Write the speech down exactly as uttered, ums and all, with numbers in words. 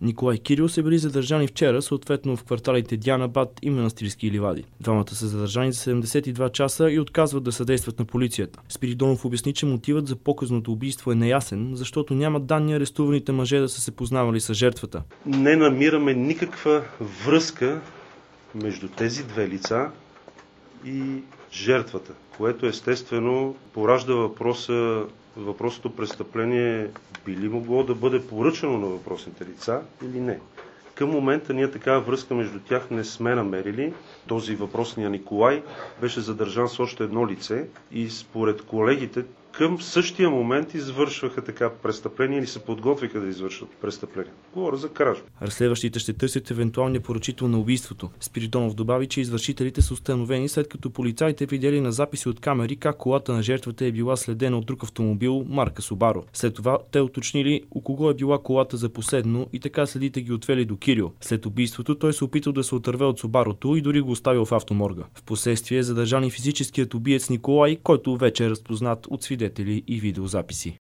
Николай и Кирил са били задържани вчера, съответно в кварталите Дианабад и Манастирски ливади. Двамата са задържани за седемдесет и два часа и отказват да съдействат на полицията. Спиридонов обясни, че мотивът за показното убийство е неясен, защото няма данни арестуваните мъже да са се познавали с жертвата. Не намираме никаква връзка между тези две лица и жертвата, което естествено поражда въпроса, въпросното престъпление би ли могло да бъде поръчано на въпросните лица или не. Към момента ние такава връзка между тях не сме намерили. Този въпросния Николай беше задържан с още едно лице и според колегите към същия момент извършваха така престъпление или се подготвиха да извършат престъпление. Говоря за кражба. Разследващите ще търсят евентуалния поръчител на убийството. Спиридонов добави, че извършителите са установени, след като полицаите видели на записи от камери как колата на жертвата е била следена от друг автомобил марка Subaru. След това те уточнили у кого е била колата за последно и така следите ги отвели до Кирил. След убийството той се опитал да се отърве от Subaru-то и дори го оставил в автоморга. Впоследствие е задържан и физическият убиец Николай, който вече е разпознат от свидетели и видеозаписи.